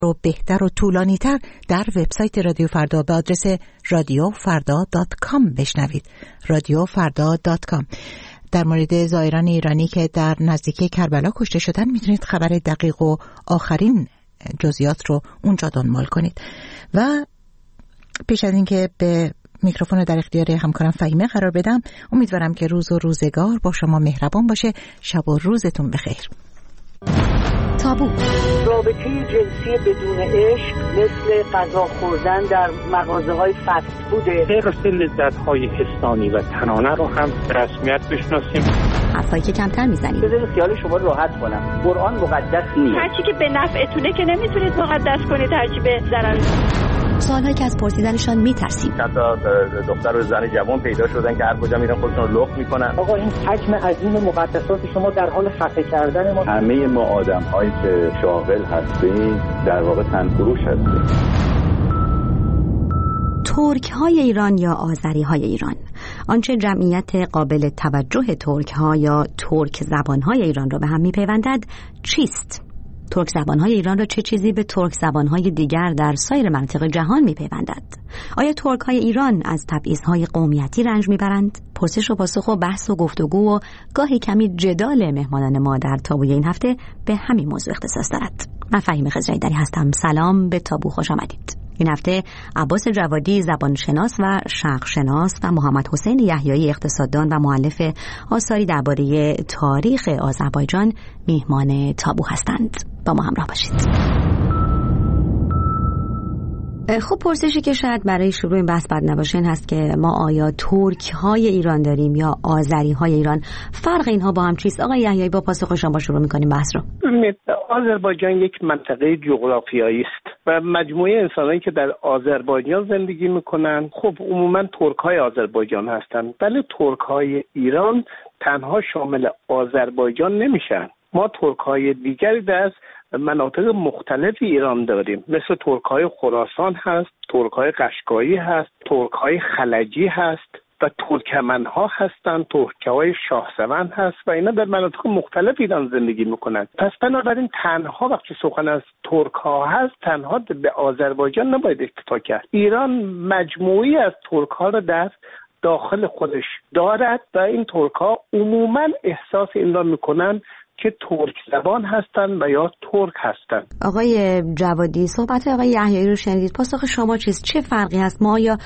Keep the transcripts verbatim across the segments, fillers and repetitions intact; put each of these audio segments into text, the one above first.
رو بهتر و طولانی تر در وبسایت رادیو فردا به آدرس رادیو فردا دات کام بشنوید. رادیو فردا دات کام. در مورد زائران ایرانی که در نزدیکی کربلا کشته شدن میتونید خبر دقیق و آخرین جزئیات رو اونجا دنبال کنید. و پیش از اینکه به میکروفون در اختیار همکارم فهیمه قرار بدم، امیدوارم که روز و روزگار با شما مهربان باشه. شب و روزتون بخیر. تابو. رابطه جنسی بدون عشق مثل غذا خوردن در مغازه‌های فست فوده. حفظ لذت‌های حسانی و تنانه رو هم به رسمیت بشناسیم. حرفایی که کمتر میزنید. بذارید خیال شما راحت کنم. قرآن مقدس نیست. هرچی که به نفعتونه که نمیتونید مقدس کنید، هرچی به ضرر. سوالایی که از پرسیدنشان میترسید. چند تا دختر و زن جوان پیدا شدن که هر کجا میرن خودشون رو لخت میکنن. آقا این حجم عظیم مقدسات شما در حال خفه کردن ما. همه ما آدم‌هایی که شاغل هستیم در واقع تنفروش هستیم. ترک های ایران یا آذری های ایران، آنچه جمعیت قابل توجه ترک ها یا ترک زبان های ایران را به هم میپیوندد چیست؟ ترک زبان‌های ایران را چه چیزی به ترک زبان‌های دیگر در سایر مناطق جهان می‌پیوندد؟ آیا ترک‌های ایران از تبعیض‌های قومیتی رنج می‌برند؟ پرسش و پاسخ و بحث و گفتگو و گاهی کمی جدال مهمانان ما در تابوی این هفته به همین موضوع اختصاص دارد. من فهیمه خضرایی‌دری هستم. سلام، به تابو خوش آمدید. این هفته عباس جوادی زبانشناس و شرقشناس و محمد حسین یحیایی اقتصاددان و مؤلف آثاری درباره تاریخ آذربایجان میهمان تابو هستند. با ما همراه باشید. خب پرسشی که شاید برای شروع این بحث بد نباشه این هست که ما آیا ترک های ایران داریم یا آذری های ایران؟ فرق اینها با هم چیست؟ آقای یحیایی با پاسخ شما شروع می‌کنیم بحث رو. آذربایجان یک منطقه جغرافیایی است و مجموعه انسانایی که در آذربایجان زندگی میکنن خب عموما ترک های آذربایجان هستند، ولی ترک های ایران تنها شامل آذربایجان نمیشن. ما ترک های دیگری در مناطق مختلف ایران داریم، مثل ترک‌های خراسان هست، ترک‌های قشقایی هست، ترک‌های خلجی هست و ترکمن‌ها هستند، ترک‌های شاهسوند هست و اینا در مناطق مختلف ایران زندگی میکنند. پس بنابراین تنها وقتی سخن از ترک‌ها هست تنها به آذربایجان نباید اکتفا کرد. ایران مجموعی از ترک‌ها را در داخل خودش دارد و این ترک‌ها عموماً احساس این را میکنن که ترک زبان هستند و یا ترک هستند. آقای جوادی صحبت آقای یحیایی رو شنیدید. پاسخ شما چیست؟ چه فرقی هست؟ ما یا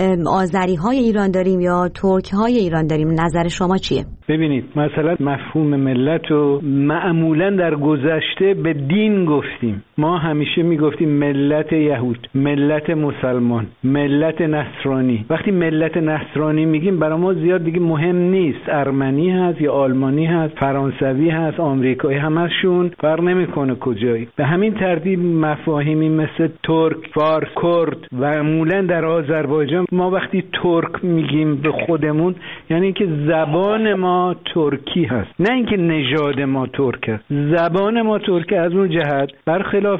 آذری های ایران داریم یا ترک های ایران داریم؟ نظر شما چیه؟ ببینید مثلا مفهوم ملت رو معمولا در گذشته به دین گفتیم. ما همیشه میگفتیم ملت یهود، ملت مسلمان، ملت نصرانی. وقتی ملت نصرانی میگیم برای ما زیاد دیگه مهم نیست ارمنی هست یا آلمانی هست، فرانسوی هست، آمریکایی، همشون فرق نمیکنه کجایی. به همین ترتیب مفاهیمی مثل ترک، فارس، کرد و معمولا در آذربایجان ما وقتی ترک میگیم به خودمون یعنی که زبان ما ترکی هست، نه اینکه نژاد ما ترک است. زبان ما ترک از اون جهت برخلاف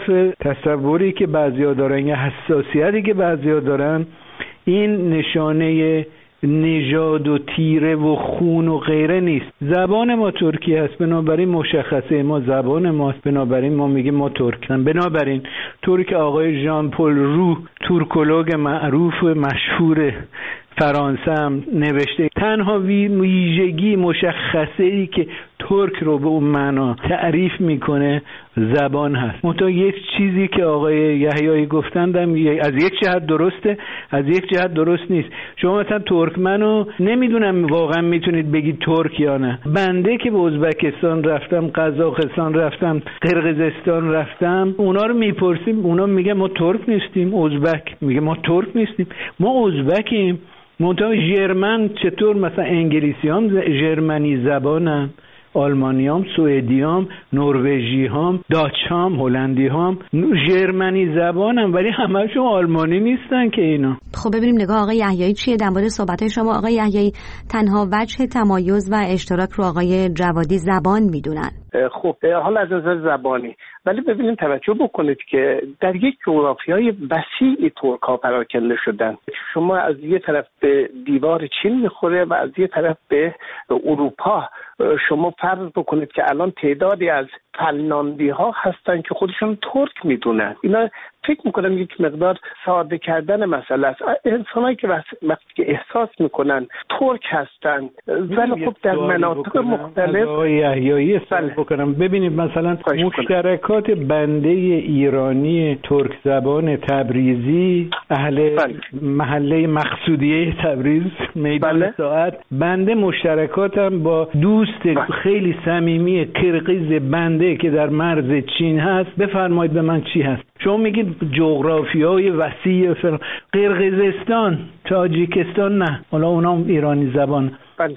تصوری که بعضیا دارن یا حساسیتی که بعضیا دارن، این نشانه نژاد و تیره و خون و غیره نیست. زبان ما ترکی هست، بنابراین مشخصه ما زبان ماست، بنابراین ما میگیم ما ترکیم. بنابراین ترک آقای ژان پل رو، ترکولوگ معروف و مشهور فرانسه هم نوشته تنها ویژگی مشخصه ای که ترک رو به اون معنا تعریف میکنه زبان هست. منتها یک چیزی که آقای یحیایی گفتندم از یک جهت درسته، از یک جهت درست نیست. شما مثلا ترکمنو نمیدونم واقعا میتونید بگید ترک یا نه. بنده که به ازبکستان رفتم، قزاقستان رفتم، قرقیزستان رفتم، اونا رو میپرسیم، اونا میگن ما ترک نیستیم. ازبک میگه ما ترک نیستیم، ما ازبکیم. منتها ژرمن چطور؟ مثلا انگلیسی هم ژرمنی زبانن، آلمانی هم، سوئدی هم، نروژی هم، داچ هم، هلندی هم ژرمنی زبانن، ولی همه‌شون آلمانی نیستن که اینا. خب ببینیم نگاه آقای یحیایی چیه در مورد صحبت‌های شما. آقای یحیایی تنها وجه تمایز و اشتراک رو آقای جوادی زبان میدونن. خب حالا از نظر زبانی، ولی ببینید توجه بکنید که در یک جغرافیای وسیع ترک‌ها پراکنده شدن. شما از یه طرف به دیوار چین میخوره و از یه طرف به اروپا. شما فرض بکنید که الان تعدادی از فنلاندی ها هستن که خودشون ترک میدونن. اینا فکر میکنم یک مقدار ساده کردن مسئله است. انسانایی که وقتی که احساس میکنن ترک هستن، ولی خب در مناطق مختلف یحیایی استفاده بکنم. ببینید مثلا مشترکات بنده ایرانی ترک زبان تبریزی، اهل بله. محله مقصودیه تبریز میدان بله. ساعت، بنده مشترکاتم با دوست بله. خیلی صمیمی قرقیز بنده که در مرز چین هست. بفرمایید به من چی هست؟ شما میگید جغرافیای وسیع فرم. قرقیزستان، تاجیکستان نه، حالا اونا ایرانی زبان.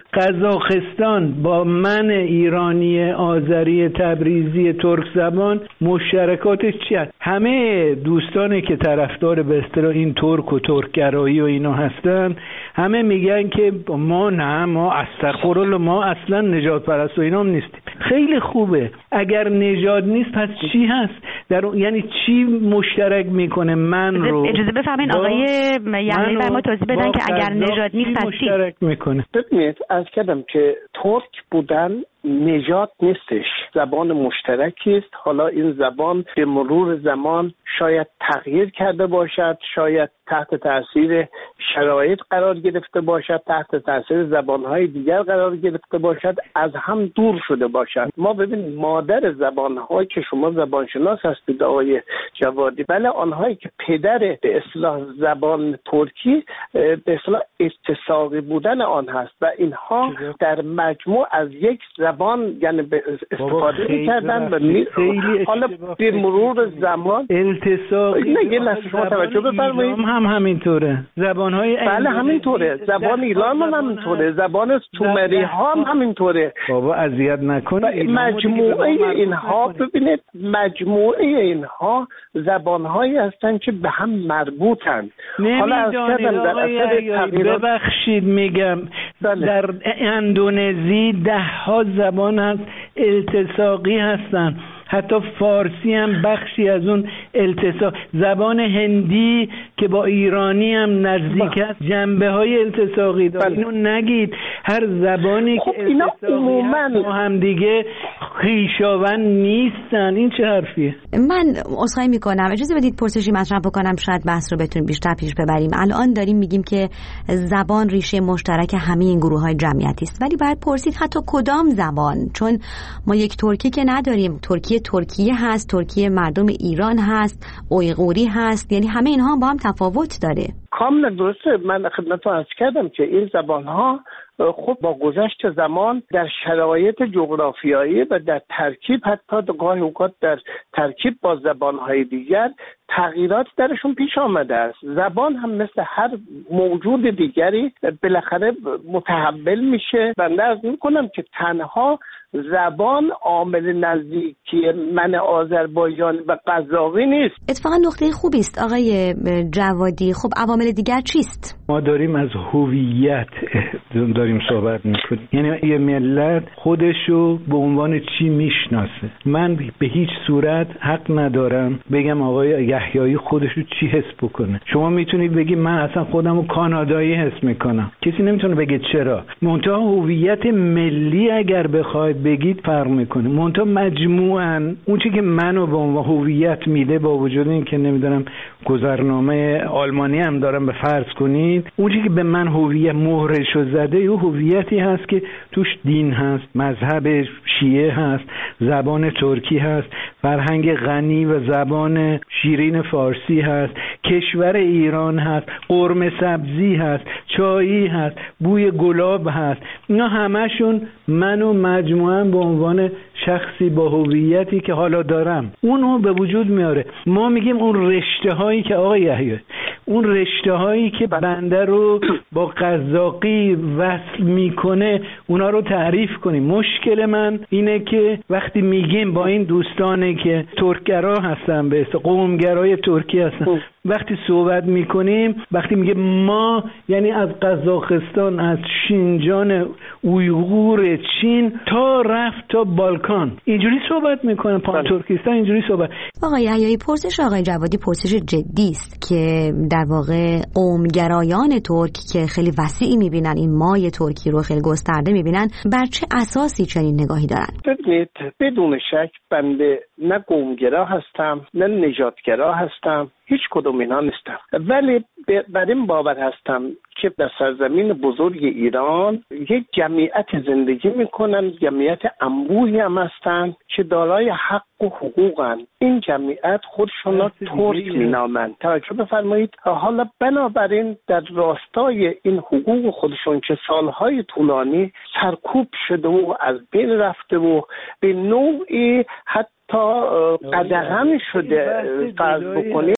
قزاقستان با من ایرانی آذری تبریزی ترک زبان مشترکاتش چی هست؟ همه دوستانی که طرفدار به اصطلاح این ترک و ترکگرایی و اینا هستن همه میگن که ما نه، ما استغفرالله، ما اصلا نجات پرست و اینا هم نیستیم. خیلی خوبه. اگر نژاد نیست پس چی هست؟ در یعنی چی مشترک میکنه من رو؟ اجازه بفرمایید آقای یحیایی بر ما توضیح بدن که اگر نژاد نیست پس چی مشترک میکنه؟ ببینید از کردم که ترک بودن نژاد نیستش، زبان مشترکی است. حالا این زبان به مرور زمان شاید تغییر کرده باشد، شاید تحت تاثیر شرایط قرار گرفته باشد، تحت تاثیر زبانهای دیگر قرار گرفته باشد، از هم دور شده باشد. ما ببینید مادر زبانهایی که شما زبانشناس هستید آقای جوادی، بله آنهایی که پدر به اصطلاح زبان ترکی به اصطلاح اتساقی بودن آن هست و اینها در مجموع از یک زبان یعنی استفاده می‌کردن و می... حالا به مرور زمان التصاقی نگه لحظه شما توجه بفرمایید هم همینطوره. زبان‌های بله همینطوره. زبان ایران هم همینطوره. زبان سومری ها هم همینطوره. بابا اذیت نکنید. مجموعه اینها ببینید مجموعه اینها زبان‌هایی هستن که به هم مربوطن. حالا از کردم در اثر تغییرات ببخشید میگم بله. در اندونزی ده ها زبان هست التصاقی هستن، حتی فارسی هم بخشی از اون التصاق. زبان هندی که با ایرانی هم نزدیک است جنبه های التصاقی داره. اینو نگید. هر زبانی خب که التصاقی هست با هم دیگه خویشاوند نیستن. این چه حرفیه؟ من عذرخواهی میکنم، اجازه بدید پرسشی مطرح بکنم، شاید بحث رو بتونیم بیشتر پیش ببریم. الان داریم میگیم که زبان ریشه مشترک همه این گروه های جمعیتی است، ولی باید پرسید حتی کدام زبان، چون ما یک ترکی که نداریم. ترکی ترکیه هست، ترکیه مردم ایران هست، اویغوری هست، یعنی همه اینها با هم تفاوت داره. کاملا درسته. من خدمتتون عرض کردم که این زبان‌ها خب با گذشت زمان در شرایط جغرافیایی و در ترکیب، حتی گاهی اوقات در ترکیب با زبان‌های دیگر، تغییرات درشون پیش آمده است. زبان هم مثل هر موجود دیگری بالاخره متحول میشه. بنده عرض میکنم که تنها زبان عامل نزدیکی من آذربایجان و قزاقی نیست. اتفاقا نقطه خوبی است آقای جوادی. خب عوامل دیگر چیست؟ ما داریم از هویت داریم صحبت میکنیم، یعنی یه ملت خودشو به عنوان چی میشناسه. من به هیچ صورت حق ندارم بگم آقای یحیایی خودشو چی حس بکنه. شما میتونید بگی من اصلا خودمو کانادایی حس میکنم، کسی نمیتونه بگه چرا. منتها هویت ملی اگر بخواید بگید فرق میکنه. منتها مجموعاً اون چیزی که منو به عنوان هویت میده، با وجود این که نمیدونم گذرنامه آلمانی هم دارم به فرض کنید، اون چیزی که به من هویت مهرشو زده یه هویتی هست که توش دین هست، مذهب شیعه هست، زبان ترکی هست، فرهنگ غنی و زبان شیرین فارسی هست، کشور ایران هست، قرمه سبزی هست، چایی هست، بوی گلاب هست. اینا همشون منو مجموعاً به عنوان شخصی با هویتی که حالا دارم اونو به وجود میاره. ما میگیم اون رشته هایی که آقای یحیایی، اون رشته هایی که بنده رو با قزاقی وصل میکنه اونا رو تعریف کنیم. مشکل من اینه که وقتی میگیم با این دوستانی که ترکگرا هستن، به قومگرای ترکی هستن، وقتی صحبت میکنیم، وقتی میگه ما، یعنی از قزاقستان، از شینجان اویغور چین تا رفت تا بالکان، اینجوری صحبت میکنه. پان ترکستان اینجوری صحبت. آقای حیایی، پرسش آقای جوادی پرسش جدی است که در واقع قومگرایان ترک که خیلی وسیعی میبینن این مای ترکی رو، خیلی گسترده میبینن، بر چه اساسی چنین نگاهی دارن؟ ببینید، بدون شک بنده نه قومگرا هستم نه نژادگرا هستم، هیچ کدوم اینا نیستم، ولی بر این باور هستم که در سرزمین بزرگ ایران یک جمعیت زندگی میکنن، جمعیت انبوهی هم هستن که دارای حق و حقوقن. این جمعیت خودشون را ترک مینامند. توجه بفرمایید. حالا بنابراین در راستای این حقوق خودشون که سالهای طولانی سرکوب شده و از بین رفته و به نوعی حتی قدغن شده فرض بکنید،